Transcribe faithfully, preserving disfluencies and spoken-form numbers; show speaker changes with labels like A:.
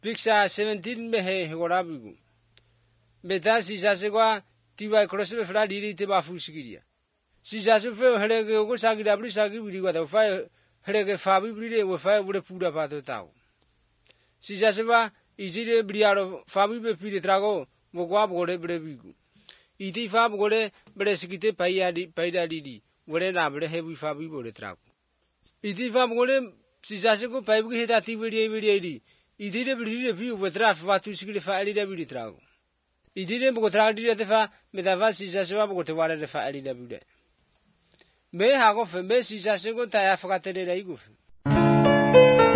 A: Picture seventeen mehe hegorabigu. Beta si sasegwa tiwa crossbe fra diri te ba fusigiria. Si sasu fe herege go sagi da bri sagi bri wa da fa herege fa bi bri we fa bude pura pa to tao. Si saseba ijire briaro fa bi be pi trago mo gwa bore bre bigu. Iti fa bore bre sikite paya di paida di wore na bre he bi fa bi bore trago. Iti fa bore si sasego pa bi heta ti bri bri di. Idire bri bi we tra fa tu sigile fa ali da bri trago. Idire bo tra di te fa me da va si saseba bo te wale fa ali da bri. Me ha go fe me si sasego ta ya fa te re igu.